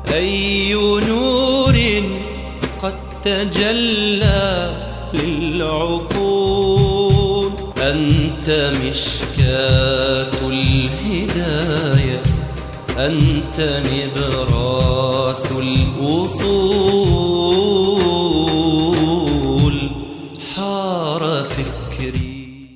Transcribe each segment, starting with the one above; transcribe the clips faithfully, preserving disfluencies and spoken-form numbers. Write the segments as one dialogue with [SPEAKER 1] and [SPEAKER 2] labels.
[SPEAKER 1] أي نور قد تجلى للعقول، أنت مشكاة الهداية، أنت نبراس الوصول، حار فكري.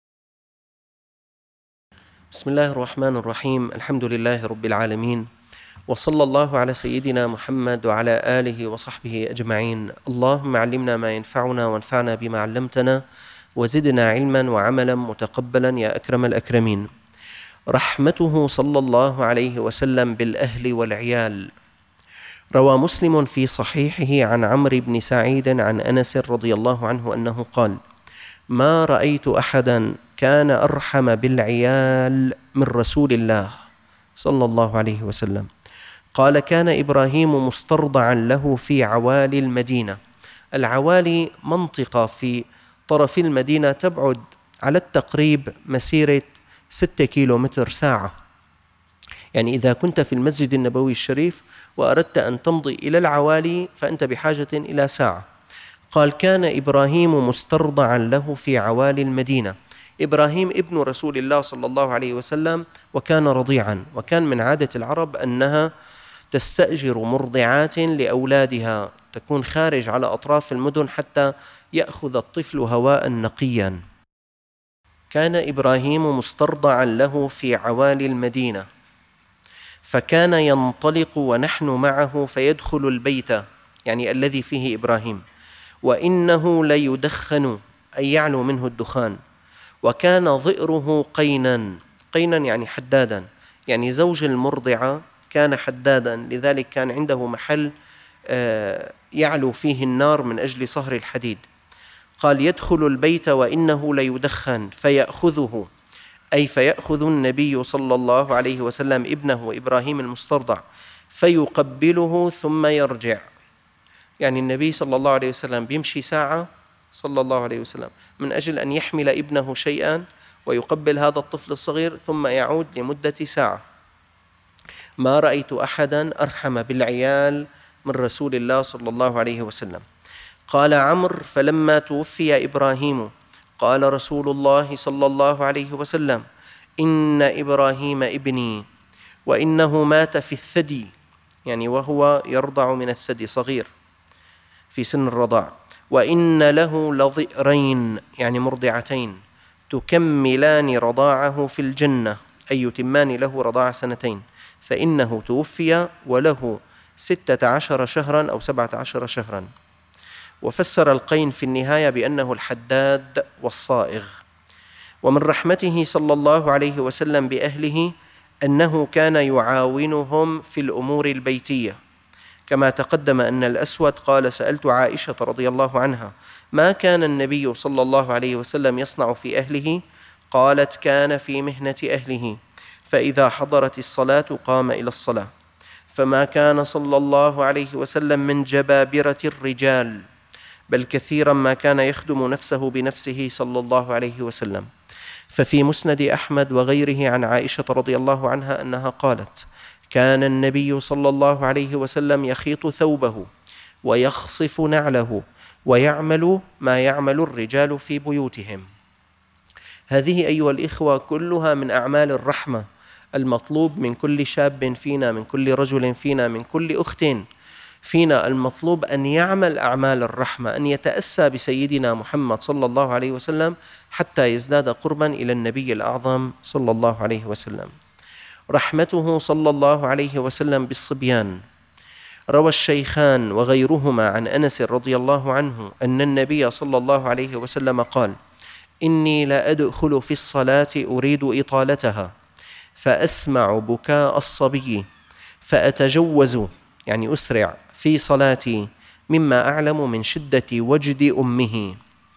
[SPEAKER 2] بسم الله الرحمن الرحيم. الحمد لله رب العالمين، وصلى الله على سيدنا محمد وعلى آله وصحبه أجمعين. اللهم علمنا ما ينفعنا وانفعنا بما علمتنا، وزدنا علما وعملا متقبلا يا أكرم الأكرمين. رحمته صلى الله عليه وسلم بالأهل والعيال. روى مسلم في صحيحه عن عمرو بن سعيد عن أنس رضي الله عنه أنه قال: ما رأيت أحدا كان أرحم بالعيال من رسول الله صلى الله عليه وسلم. قال: كان إبراهيم مسترضعا له في عوالي المدينة. العوالي منطقة في طرف المدينة تبعد على التقريب مسيرة ستة كيلومتر ساعة، يعني إذا كنت في المسجد النبوي الشريف وأردت أن تمضي إلى العوالي فأنت بحاجة إلى ساعة. قال: كان إبراهيم مسترضعا له في عوالي المدينة. إبراهيم ابن رسول الله صلى الله عليه وسلم، وكان رضيعا، وكان من عادة العرب أنها تستأجر مرضعات لأولادها، تكون خارج على أطراف المدن حتى يأخذ الطفل هواء نقيا. كان إبراهيم مسترضعا له في عوالي المدينة، فكان ينطلق ونحن معه فيدخل البيت، يعني الذي فيه إبراهيم، وإنه ليدخن، أي يعلو منه الدخان. وكان ظئره قينا، قينا يعني حدادا، يعني زوج المرضعة كان حدادا، لذلك كان عنده محل يعلو فيه النار من أجل صهر الحديد. قال: يدخل البيت وإنه ليدخن فيأخذه، أي فيأخذ النبي صلى الله عليه وسلم ابنه إبراهيم المسترضع فيقبله ثم يرجع. يعني النبي صلى الله عليه وسلم بيمشي ساعة صلى الله عليه وسلم من أجل أن يحمل ابنه شيئا ويقبل هذا الطفل الصغير ثم يعود لمدة ساعة. ما رأيت أحدا أرحم بالعيال من رسول الله صلى الله عليه وسلم. قال عمرو: فلما توفي إبراهيم قال رسول الله صلى الله عليه وسلم: إن إبراهيم ابني، وإنه مات في الثدي، يعني وهو يرضع من الثدي، صغير في سن الرضاع، وإن له لضئرين، يعني مرضعتين، تكملان رضاعه في الجنة، أي يتمان له رضاع سنتين، فإنه توفي وله ستة عشر شهرا أو سبعة عشر شهرا. وفسر القين في النهاية بأنه الحداد والصائغ. ومن رحمته صلى الله عليه وسلم بأهله أنه كان يعاونهم في الأمور البيتية، كما تقدم أن الأسود قال: سألت عائشة رضي الله عنها: ما كان النبي صلى الله عليه وسلم يصنع في أهله؟ قالت: كان في مهنة أهله، فإذا حضرت الصلاة قام إلى الصلاة، فما كان صلى الله عليه وسلم من جبابرة الرجال، بل كثيرا ما كان يخدم نفسه بنفسه صلى الله عليه وسلم. ففي مسند أحمد وغيره عن عائشة رضي الله عنها أنها قالت: كان النبي صلى الله عليه وسلم يخيط ثوبه ويخصف نعله ويعمل ما يعمل الرجال في بيوتهم. هذه أيها الإخوة كلها من أعمال الرحمة المطلوب من كل شاب فينا، من كل رجل فينا، من كل أخت فينا. المطلوب أن يعمل أعمال الرحمة، أن يتأسى بسيدنا محمد صلى الله عليه وسلم حتى يزداد قربا إلى النبي الأعظم صلى الله عليه وسلم. رحمته صلى الله عليه وسلم بالصبيان. روى الشيخان وغيرهما عن أنس رضي الله عنه أن النبي صلى الله عليه وسلم قال: إني لا أدخل في الصلاة أريد إطالتها، فأسمع بكاء الصبي فأتجوز، يعني أسرع في صلاتي، مما أعلم من شدة وجد أمه.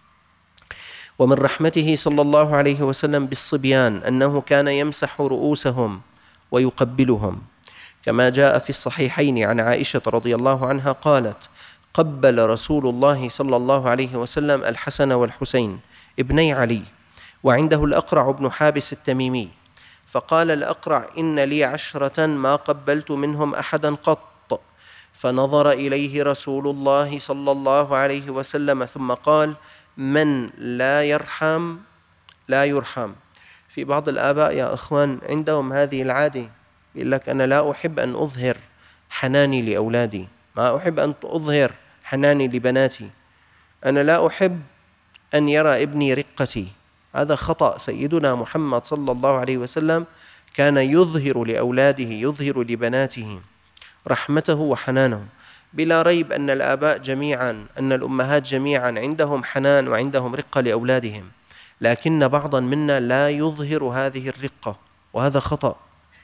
[SPEAKER 2] ومن رحمته صلى الله عليه وسلم بالصبيان أنه كان يمسح رؤوسهم ويقبلهم، كما جاء في الصحيحين عن عائشة رضي الله عنها قالت: قبل رسول الله صلى الله عليه وسلم الحسن والحسين ابني علي، وعنده الأقرع بن حابس التميمي، فقال الأقرع: إن لي عشرة ما قبلت منهم أحدا قط، فنظر إليه رسول الله صلى الله عليه وسلم ثم قال: من لا يرحم لا يرحم. في بعض الآباء يا أخوان عندهم هذه العادة، يقول لك: أنا لا أحب أن أظهر حناني لأولادي، ما أحب أن أظهر حناني لبناتي، أنا لا أحب أن يرى ابني رقتي. هذا خطأ. سيدنا محمد صلى الله عليه وسلم كان يظهر لأولاده، يظهر لبناته رحمته وحنانه. بلا ريب أن الآباء جميعا، أن الأمهات جميعا عندهم حنان وعندهم رقة لأولادهم، لكن بعضا منا لا يظهر هذه الرقة، وهذا خطأ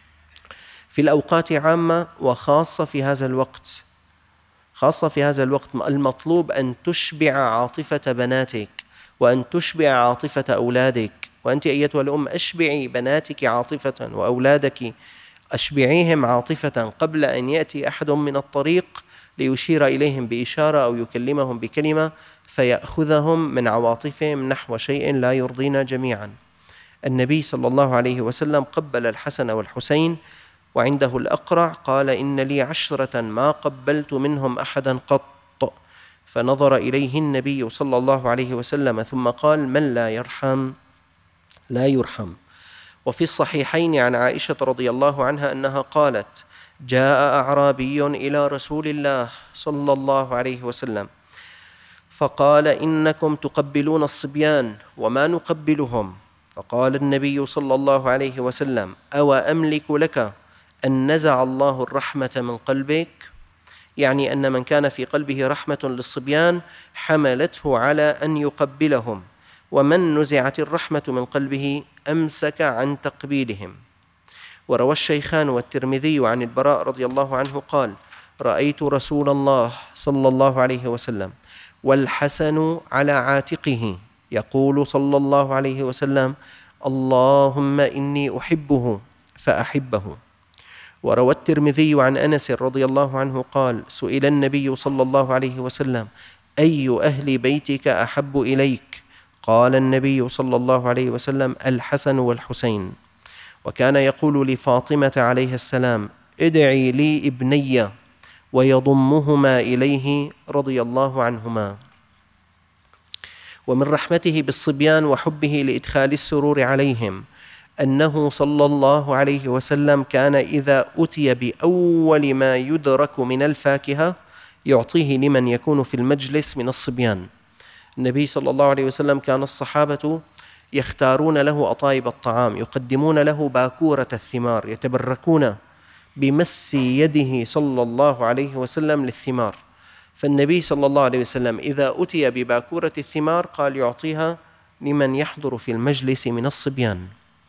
[SPEAKER 2] في الأوقات عامة وخاصة في هذا الوقت. خاصة في هذا الوقت المطلوب أن تشبع عاطفة بناتك وأن تشبع عاطفة أولادك. وأنت أيتها الأم أشبعي بناتك عاطفة وأولادك أشبعيهم عاطفة قبل أن يأتي أحد من الطريق ليشير إليهم بإشارة أو يكلمهم بكلمة فيأخذهم من عواطفهم نحو شيء لا يرضينا جميعا. النبي صلى الله عليه وسلم قبل الحسن والحسين وعنده الأقرع، قال: إن لي عشرة ما قبلت منهم أحدا قط. فنظر إليه النبي صلى الله عليه وسلم ثم قال: من لا يرحم لا يرحم. وفي الصحيحين عن عائشة رضي الله عنها أنها قالت: جاء أعرابي إلى رسول الله صلى الله عليه وسلم فقال: إنكم تقبلون الصبيان وما نقبلهم. فقال النبي صلى الله عليه وسلم: أو أملك لك أن نزع الله الرحمة من قلبك؟ يعني أن من كان في قلبه رحمة للصبيان حملته على أن يقبلهم، ومن نزعت الرحمة من قلبه أمسك عن تقبيلهم. وروى الشيخان والترمذي عن البراء رضي الله عنه قال: رأيت رسول الله صلى الله عليه وسلم والحسن على عاتقه يقول صلى الله عليه وسلم: اللهم إني أحبه فأحبه. وروى الترمذي عن أنس رضي الله عنه قال: سئل النبي صلى الله عليه وسلم: أي أهل بيتك أحب إليك؟ قال النبي صلى الله عليه وسلم: الحسن والحسين. وكان يقول لفاطمة عليه السلام: ادعي لي ابني، ويضمهما إليه رضي الله عنهما. ومن رحمته بالصبيان وحبه لإدخال السرور عليهم أنه صلى الله عليه وسلم كان إذا أتي بأول ما يدرك من الفاكهة يعطيه لمن يكون في المجلس من الصبيان. النبي صلى الله عليه وسلم كان الصحابة يختارون له أطايب الطعام، يقدمون له باكورة الثمار، يتبركون بمس يده صلى الله عليه وسلم للثمار. فالنبي صلى الله عليه وسلم إذا أتي بباكورة الثمار قال يعطيها لمن يحضر في المجلس من الصبيان.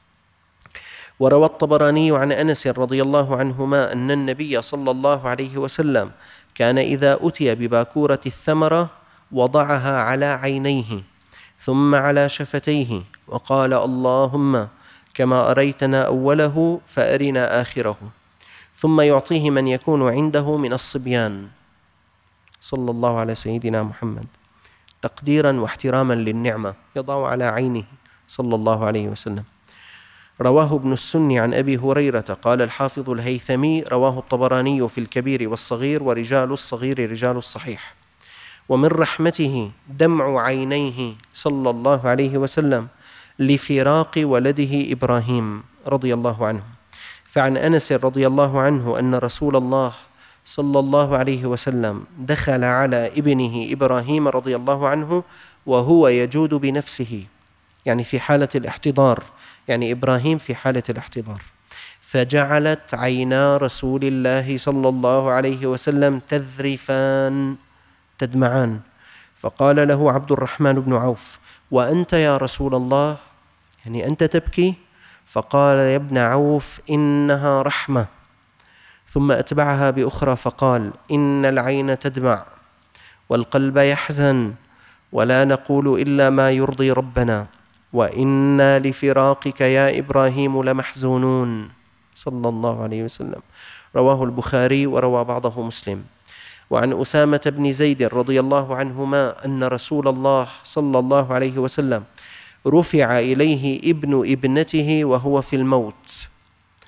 [SPEAKER 2] وروى الطبراني عن أنس رضي الله عنهما أن النبي صلى الله عليه وسلم كان إذا أتي بباكورة الثمرة وضعها على عينيه ثم على شفتيه وقال: اللهم كما أريتنا أوله فأرنا آخره، ثم يعطيه من يكون عنده من الصبيان. صلى الله على سيدنا محمد تقديرا واحتراما للنعمة يضع على عينه صلى الله عليه وسلم. رواه ابن السني عن أبي هريرة قال الحافظ الهيثمي: رواه الطبراني في الكبير والصغير، ورجال الصغير رجال الصحيح. ومن رحمته دمع عينيه صلى الله عليه وسلم لفراق ولده إبراهيم رضي الله عنه. فعن أنس رضي الله عنه أن رسول الله صلى الله عليه وسلم دخل على ابنه إبراهيم رضي الله عنه وهو يجود بنفسه، يعني في حالة الاحتضار، يعني إبراهيم في حالة الاحتضار، فجعلت عينا رسول الله صلى الله عليه وسلم تذرفان تدمعان. فقال له عبد الرحمن بن عوف: وأنت يا رسول الله؟ يعني أنت تبكي؟ فقال: يا ابن عوف إنها رحمة. ثم أتبعها بأخرى فقال: إن العين تدمع والقلب يحزن ولا نقول إلا ما يرضي ربنا، وإنا لفراقك يا إبراهيم لمحزونون. صلى الله عليه وسلم. رواه البخاري وروى بعضه مسلم. وعن أسامة بن زيد رضي الله عنهما أن رسول الله صلى الله عليه وسلم رفع إليه ابن ابنته وهو في الموت،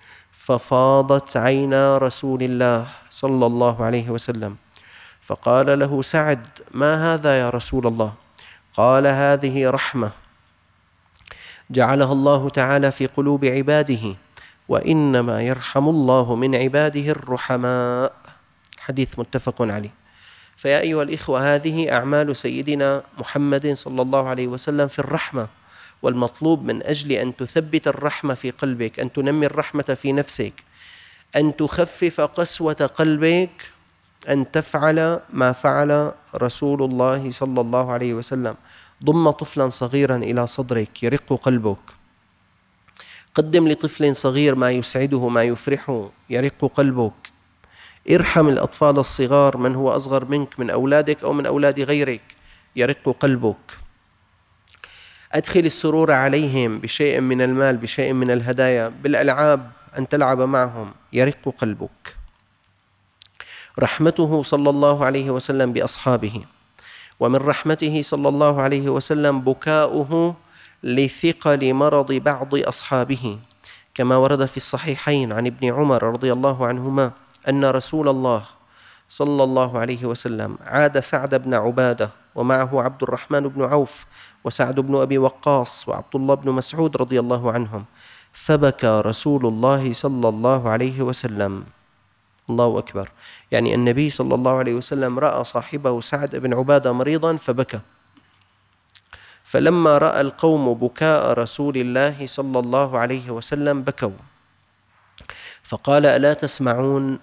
[SPEAKER 2] ففاضت عينا رسول الله صلى الله عليه وسلم، فقال له سعد: ما هذا يا رسول الله؟ قال: هذه رحمة جعلها الله تعالى في قلوب عباده، وإنما يرحم الله من عباده الرحماء. حديث متفق عليه. فيا أيها الإخوة، هذه أعمال سيدنا محمد صلى الله عليه وسلم في الرحمة، والمطلوب من أجل أن تثبت الرحمة في قلبك، أن تنمي الرحمة في نفسك، أن تخفف قسوة قلبك، أن تفعل ما فعل رسول الله صلى الله عليه وسلم. ضم طفلا صغيرا إلى صدرك يرق قلبك. قدم لطفل صغير ما يسعده ما يفرحه يرق قلبك. ارحم الأطفال الصغار، من هو أصغر منك، من أولادك أو من أولاد غيرك، يرق قلبك. أدخل السرور عليهم بشيء من المال، بشيء من الهدايا، بالألعاب، أن تلعب معهم، يرق قلبك. رحمته صلى الله عليه وسلم بأصحابه، ومن رحمته صلى الله عليه وسلم بكاؤه لثقل مرض بعض أصحابه، كما ورد في الصحيحين عن ابن عمر رضي الله عنهما أن رسول الله صلى الله عليه وسلم عاد سعد بن عبادة ومعه عبد الرحمن بن عوف وسعد بن أبي وقاص وعبد الله بن مسعود رضي الله عنهم، فبكى رسول الله صلى الله عليه وسلم. الله أكبر. يعني النبي صلى الله عليه وسلم رأى صاحبه سعد بن عبادة مريضا فبكى. فلما رأى القوم بكاء رسول الله صلى الله عليه وسلم بكوا، فقال: ألا تسمعون؟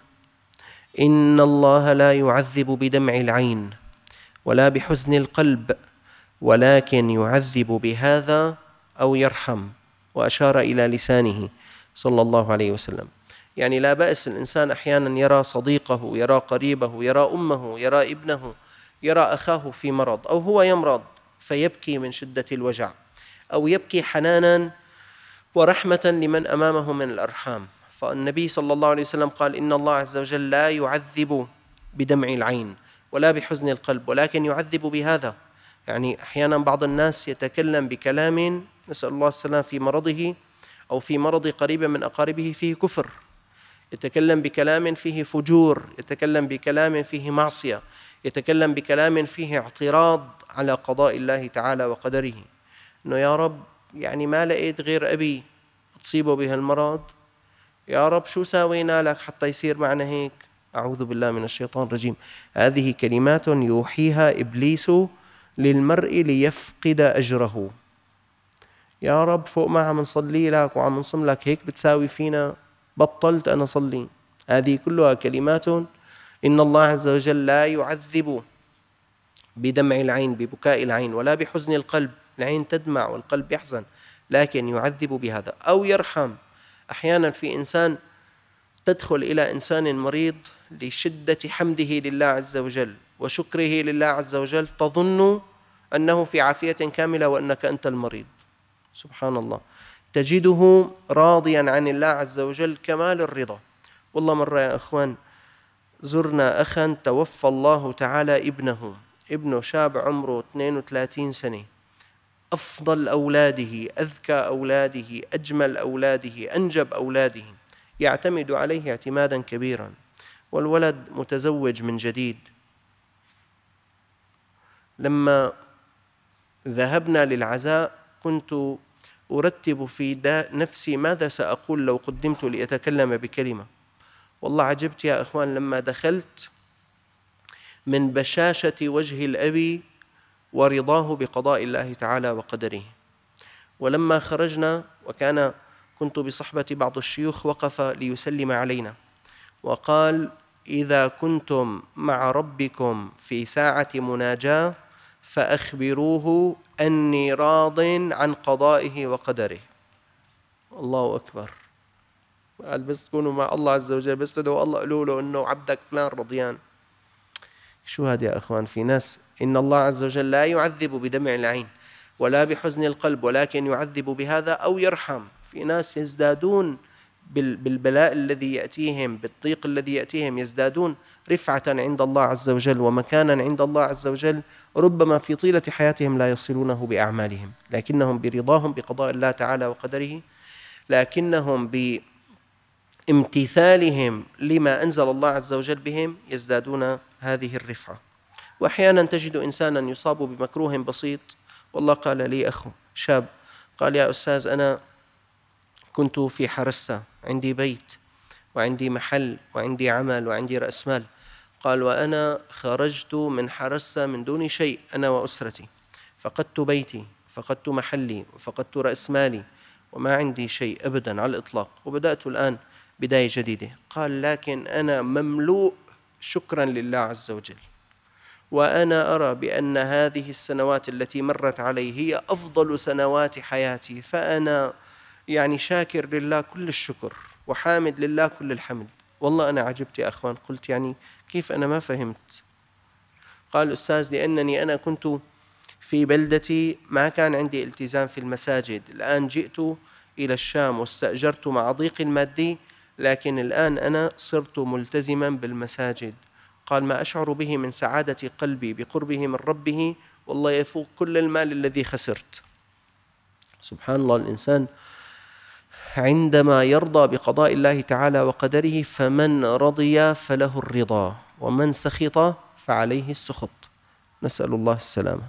[SPEAKER 2] إن الله لا يعذب بدمع العين ولا بحزن القلب، ولكن يعذب بهذا أو يرحم. وأشار إلى لسانه صلى الله عليه وسلم. يعني لا بأس الإنسان أحيانا يرى صديقه، يرى قريبه، يرى أمه، يرى ابنه، يرى أخاه في مرض، أو هو يمرض فيبكي من شدة الوجع، أو يبكي حنانا ورحمة لمن أمامه من الأرحام. فالنبي صلى الله عليه وسلم قال: إن الله عز وجل لا يعذب بدمع العين ولا بحزن القلب، ولكن يعذب بهذا. يعني أحيانا بعض الناس يتكلم بكلام، نسأل الله السلام، في مرضه أو في مرض قريب من أقاربه فيه كفر، يتكلم بكلام فيه فجور، يتكلم بكلام فيه معصية، يتكلم بكلام فيه اعتراض على قضاء الله تعالى وقدره، إنه يا رب يعني ما لقيت غير أبي تصيبه بهالمرض، يا رب شو ساوينا لك حتى يصير معنا هيك؟ أعوذ بالله من الشيطان الرجيم. هذه كلمات يوحيها إبليس للمرء ليفقد أجره. يا رب فوق ما عم نصلي لك وعم نصم لك، هيك بتساوي فينا؟ بطلت أنا صلي. هذه كلها كلمات إن الله عز وجل لا يعذب بدمع العين، ببكاء العين، ولا بحزن القلب، العين تدمع والقلب يحزن، لكن يعذب بهذا أو يرحم. أحيانا في إنسان تدخل إلى إنسان مريض لشدة حمده لله عز وجل وشكره لله عز وجل، تظن أنه في عافية كاملة وأنك أنت المريض. سبحان الله. تجده راضيا عن الله عز وجل كمال الرضا. والله مرة يا أخوان زرنا أخا توفى الله تعالى ابنه، ابنه شاب عمره اثنين وثلاثين سنة، أفضل أولاده، أذكى أولاده، أجمل أولاده، أنجب أولاده، يعتمد عليه اعتمادا كبيرا، والولد متزوج من جديد. لما ذهبنا للعزاء كنت أرتب في نفسي ماذا سأقول لو قدمت لأتكلم بكلمة. والله عجبت يا أخوان لما دخلت من بشاشة وجه الأبي ورضاه بقضاء الله تعالى وقدره. ولما خرجنا وكان كنت بصحبة بعض الشيوخ وقف ليسلم علينا وقال: إذا كنتم مع ربكم في ساعة مناجاة فأخبروه أني راض عن قضائه وقدره. الله أكبر. قال بس تكونوا مع الله عز وجل، بس تدعوا الله قولوا له إنه عبدك فلان رضيان. شو هذا يا أخوان؟ في ناس إن الله عز وجل لا يعذب بدمع العين ولا بحزن القلب، ولكن يعذب بهذا أو يرحم. في ناس يزدادون بالبلاء الذي يأتيهم، بالضيق الذي يأتيهم، يزدادون رفعة عند الله عز وجل ومكانا عند الله عز وجل، ربما في طيلة حياتهم لا يصلونه بأعمالهم، لكنهم برضاهم بقضاء الله تعالى وقدره، لكنهم امتثالهم لما أنزل الله عز وجل بهم يزدادون هذه الرفعة. وأحيانا تجد إنسانا يصاب بمكروه بسيط. والله قال لي أخو شاب قال يا أستاذ أنا كنت في حرسة، عندي بيت وعندي محل وعندي عمل وعندي رأس مال. قال وأنا خرجت من حرسة من دون شيء أنا وأسرتي، فقدت بيتي، فقدت محلي، وفقدت رأس مالي، وما عندي شيء أبدا على الإطلاق، وبدأت الآن بداية جديدة. قال لكن أنا مملوء شكرا لله عز وجل، وأنا أرى بأن هذه السنوات التي مرت علي هي أفضل سنوات حياتي، فأنا يعني شاكر لله كل الشكر وحامد لله كل الحمد. والله أنا عجبت يا أخوان. قلت يعني كيف أنا ما فهمت؟ قال أستاذ لأنني أنا كنت في بلدتي ما كان عندي التزام في المساجد، الآن جئت إلى الشام واستأجرت مع ضيق المادي، لكن الآن أنا صرت ملتزما بالمساجد. قال ما أشعر به من سعادة قلبي بقربه من ربه والله يفوق كل المال الذي خسرت. سبحان الله، الإنسان عندما يرضى بقضاء الله تعالى وقدره فمن رضي فله الرضا ومن سخط فعليه السخط، نسأل الله السلامة.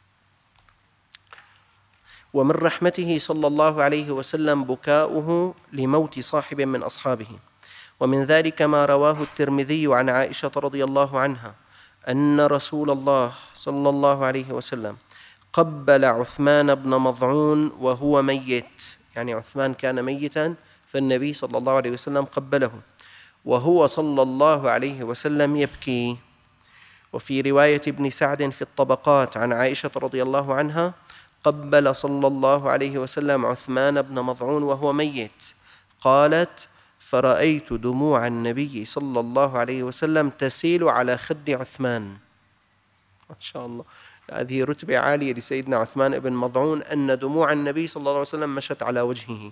[SPEAKER 2] ومن رحمته صلى الله عليه وسلم بكاؤه لموت صاحب من أصحابه، ومن ذلك ما رواه الترمذي عن عائشة رضي الله عنها أن رسول الله صلى الله عليه وسلم قبل عثمان بن مظعون وهو ميت، يعني عثمان كان ميتا فالنبي صلى الله عليه وسلم قبله وهو صلى الله عليه وسلم يبكي. وفي رواية ابن سعد في الطبقات عن عائشة رضي الله عنها قبل صلى الله عليه وسلم عثمان بن مظعون وهو ميت، قالت فرأيت دموع النبي صلى الله عليه وسلم تسيل على خد عثمان. ما شاء الله، هذه رتبة عالية لسيدنا عثمان بن مظعون أن دموع النبي صلى الله عليه وسلم مشت على وجهه.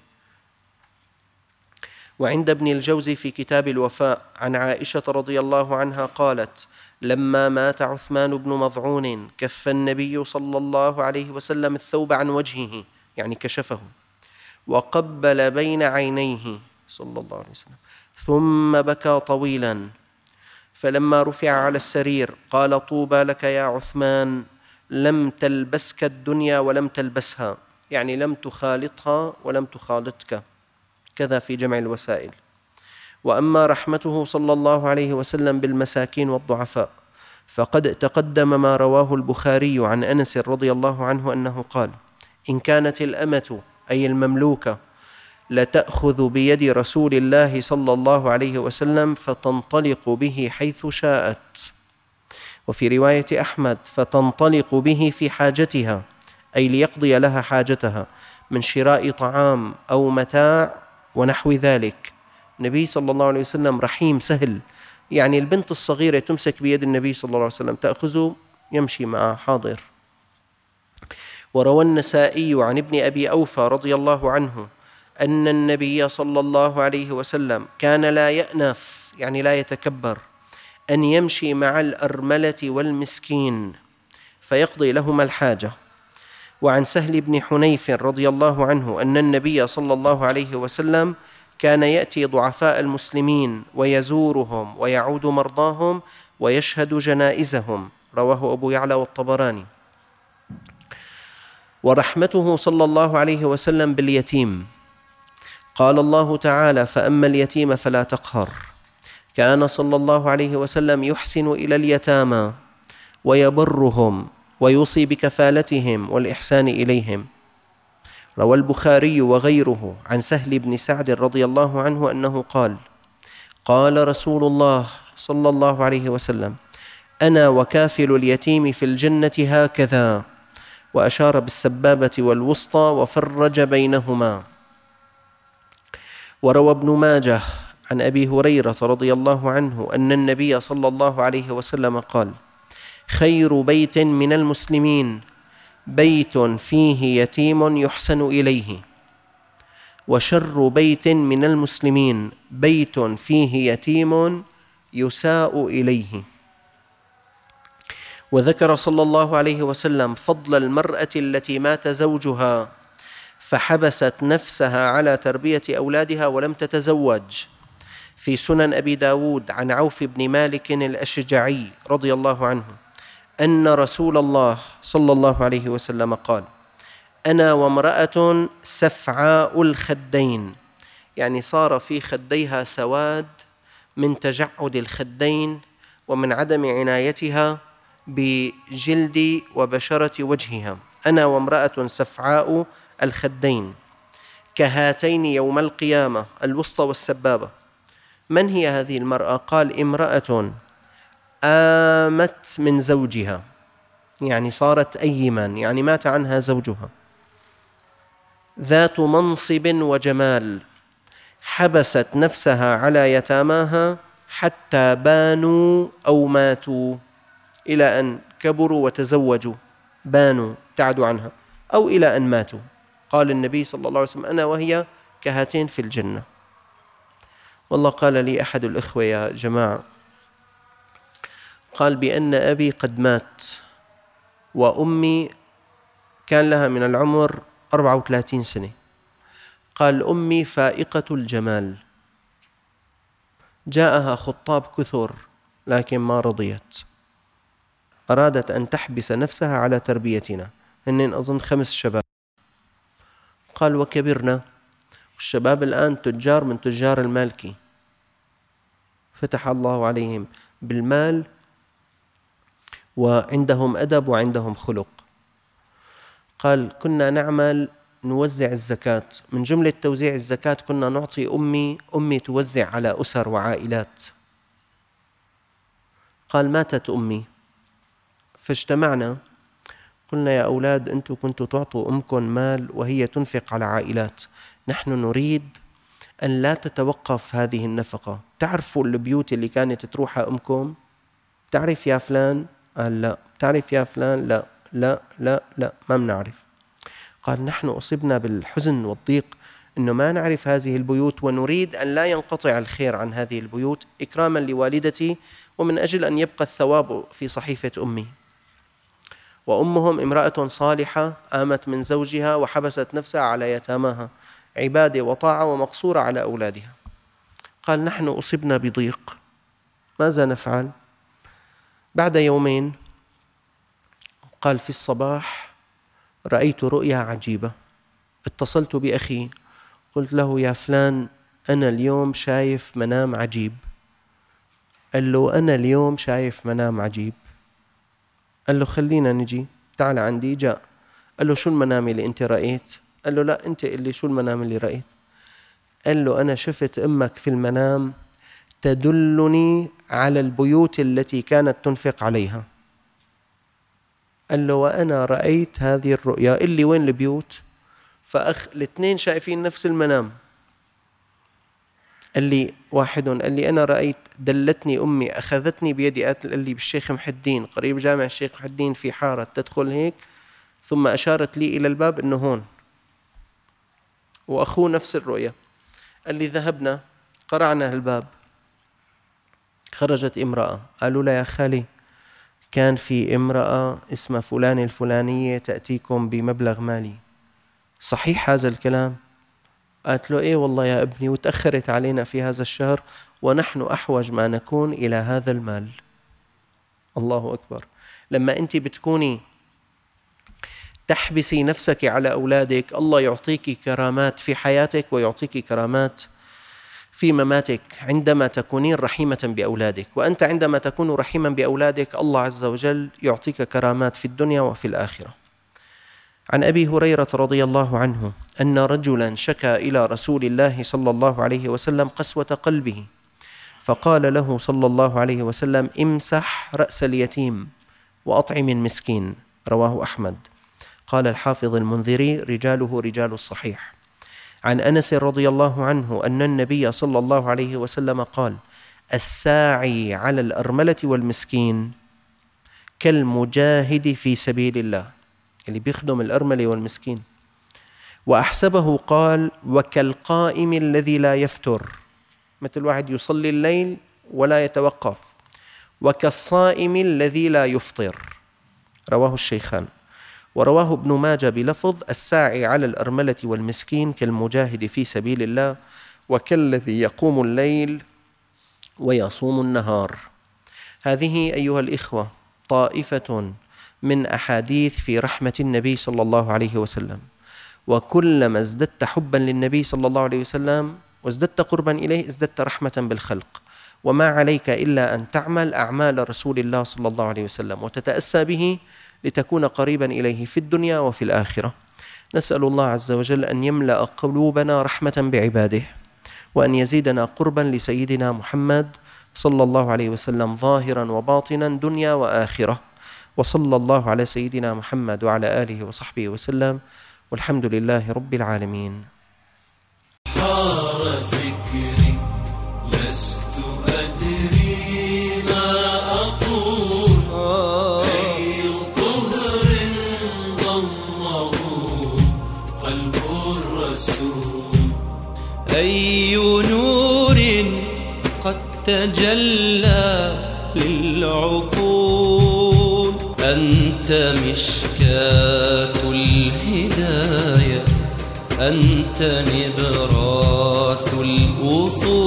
[SPEAKER 2] وعند ابن الجوزي في كتاب الوفاء عن عائشة رضي الله عنها قالت لما مات عثمان بن مظعون كف النبي صلى الله عليه وسلم الثوب عن وجهه، يعني كشفه، وقبل بين عينيه صلى الله عليه وسلم، ثم بكى طويلا، فلما رفع على السرير قال طوبى لك يا عثمان، لم تلبسك الدنيا ولم تلبسها، يعني لم تخالطها ولم تخالطك، كذا في جمع الوسائل. وأما رحمته صلى الله عليه وسلم بالمساكين والضعفاء فقد تقدم ما رواه البخاري عن أنس رضي الله عنه أنه قال إن كانت الأمة أي المملوكة لتأخذ بيد رسول الله صلى الله عليه وسلم فتنطلق به حيث شاءت. وفي رواية أحمد فتنطلق به في حاجتها، أي ليقضي لها حاجتها من شراء طعام أو متاع ونحو ذلك. النبي صلى الله عليه وسلم رحيم سهل، يعني البنت الصغيرة تمسك بيد النبي صلى الله عليه وسلم تأخذه يمشي معه حاضر. وروى النسائي عن ابن أبي أوفى رضي الله عنه أن النبي صلى الله عليه وسلم كان لا يأنف، يعني لا يتكبر، أن يمشي مع الأرملة والمسكين فيقضي لهما الحاجة. وعن سهل بن حنيف رضي الله عنه أن النبي صلى الله عليه وسلم كان يأتي ضعفاء المسلمين ويزورهم ويعود مرضاهم ويشهد جنائزهم، رواه أبو يعلى والطبراني. ورحمته صلى الله عليه وسلم باليتيم، قال الله تعالى فأما اليتيم فلا تقهر، كان صلى الله عليه وسلم يحسن إلى اليتامى ويبرهم ويوصي بكفالتهم والإحسان إليهم. روى البخاري وغيره عن سهل بن سعد رضي الله عنه أنه قال قال رسول الله صلى الله عليه وسلم أنا وكافل اليتيم في الجنة هكذا، وأشار بالسبابة والوسطى وفرج بينهما. وروى ابن ماجه عن أبي هريرة رضي الله عنه أن النبي صلى الله عليه وسلم قال خير بيت من المسلمين بيت فيه يتيم يحسن إليه، وشر بيت من المسلمين بيت فيه يتيم يساء إليه. وذكر صلى الله عليه وسلم فضل المرأة التي مات زوجها فحبست نفسها على تربية أولادها ولم تتزوج، في سنن أبي داود عن عوف بن مالك الأشجعي رضي الله عنه أن رسول الله صلى الله عليه وسلم قال: أنا وامرأة سفعاء الخدين، يعني صار في خديها سواد من تجعد الخدين ومن عدم عنايتها بجلد وبشرة وجهها. أنا وامرأة سفعاء الخدين كهاتين يوم القيامة، الوسطى والسبابة. من هي هذه المرأة؟ قال: امرأة آمت من زوجها، يعني صارت أيما، يعني مات عنها زوجها، ذات منصب وجمال، حبست نفسها على يتاماها حتى بانوا أو ماتوا، إلى أن كبروا وتزوجوا، بانوا ابتعدوا عنها، أو إلى أن ماتوا. قال النبي صلى الله عليه وسلم: أنا وهي كهاتين في الجنة. والله قال لي أحد الإخوة يا جماعة، قال بأن أبي قد مات وأمي كان لها من العمر أربعة وثلاثين سنة. قال: أمي فائقة الجمال، جاءها خطاب كثر لكن ما رضيت، أرادت أن تحبس نفسها على تربيتنا، هن أظن خمس شباب. قال: وكبرنا، والشباب الآن تجار من تجار المالكي، فتح الله عليهم بالمال وعندهم أدب وعندهم خلق. قال: كنا نعمل نوزع الزكاة، من جملة توزيع الزكاة كنا نعطي أمي أمي توزع على أسر وعائلات. قال: ماتت أمي فاجتمعنا، قلنا: يا أولاد، أنتم كنتوا تعطوا أمكم مال وهي تنفق على عائلات، نحن نريد أن لا تتوقف هذه النفقة. تعرفوا البيوت اللي كانت تروحها أمكم؟ تعرف يا فلان؟ قال: لا. تعرف يا فلان؟ لا لا لا لا ما بنعرف. قال: نحن أصبنا بالحزن والضيق أنه ما نعرف هذه البيوت، ونريد أن لا ينقطع الخير عن هذه البيوت إكراما لوالدتي، ومن أجل أن يبقى الثواب في صحيفة أمي. وأمهم امرأة صالحة آمت من زوجها وحبست نفسها على يتاماها، عبادة وطاعة ومقصورة على أولادها. قال: نحن أصبنا بضيق، ماذا نفعل؟ بعد يومين قال: في الصباح رأيت رؤيا عجيبة، اتصلت بأخي قلت له: يا فلان، أنا اليوم شايف منام عجيب. قال له: أنا اليوم شايف منام عجيب. قال له: خلينا نجي، تعال عندي. جاء قال له: شو المنام اللي أنت رأيت؟ قال له: لا، أنت اللي شو المنام اللي رأيت؟ قال له: أنا شفت أمك في المنام تدلني على البيوت التي كانت تنفق عليها. قال له: وأنا رأيت هذه الرؤيا. اللي وين البيوت؟ فأخ الاثنين شايفين نفس المنام. قال لي واحد، قال لي: أنا رأيت دلتني أمي، أخذتني بيدي، قال لي بالشيخ محي الدين، قريب جامع الشيخ محي الدين في حارة، تدخل هيك، ثم أشارت لي إلى الباب إنه هون، وأخوه نفس الرؤيا. قال لي: ذهبنا قرعنا الباب، خرجت امرأة، قالوا لها: يا خالي، كان في امرأة اسمها فلان الفلانية تأتيكم بمبلغ مالي، صحيح هذا الكلام؟ قالت له: إيه والله يا ابني، وتأخرت علينا في هذا الشهر ونحن أحوج ما نكون إلى هذا المال. الله أكبر. لما أنت بتكوني تحبسي نفسك على أولادك، الله يعطيك كرامات في حياتك ويعطيك كرامات في مماتك عندما تكونين رحيمة بأولادك. وأنت عندما تكون رحيما بأولادك، الله عز وجل يعطيك كرامات في الدنيا وفي الآخرة. عن أبي هريرة رضي الله عنه أن رجلا شكى إلى رسول الله صلى الله عليه وسلم قسوة قلبه، فقال له صلى الله عليه وسلم: امسح رأس اليتيم وأطعم المسكين. رواه أحمد. قال الحافظ المنذري: رجاله رجال الصحيح. عن أنس رضي الله عنه أن النبي صلى الله عليه وسلم قال: الساعي على الأرملة والمسكين كالمجاهد في سبيل الله، اللي بيخدم الأرملة والمسكين. وأحسبه قال: وكالقائم الذي لا يفتر، مثل واحد يصلي الليل ولا يتوقف، وكالصائم الذي لا يفطر. رواه الشيخان. ورواه ابن ماجه بلفظ: الساعي على الأرملة والمسكين كالمجاهد في سبيل الله، وكالذي يقوم الليل ويصوم النهار. هذه أيها الإخوة طائفة من أحاديث في رحمة النبي صلى الله عليه وسلم، وكلما ازددت حبا للنبي صلى الله عليه وسلم وازددت قربا إليه ازددت رحمة بالخلق، وما عليك إلا أن تعمل أعمال رسول الله صلى الله عليه وسلم وتتأسى به لتكون قريبا إليه في الدنيا وفي الآخرة. نسأل الله عز وجل أن يملأ قلوبنا رحمة بعباده، وأن يزيدنا قربا لسيدنا محمد صلى الله عليه وسلم ظاهرا وباطنا دنيا وآخرة. وصلى الله على سيدنا محمد وعلى آله وصحبه وسلم، والحمد لله رب العالمين.
[SPEAKER 1] حار فكري لست أدري ما أقول، أي طهر ضمه قلب الرسول، أي نور قد تجلى للعقول، أنت مشكاة الهداية، أنت نبراس الوصول.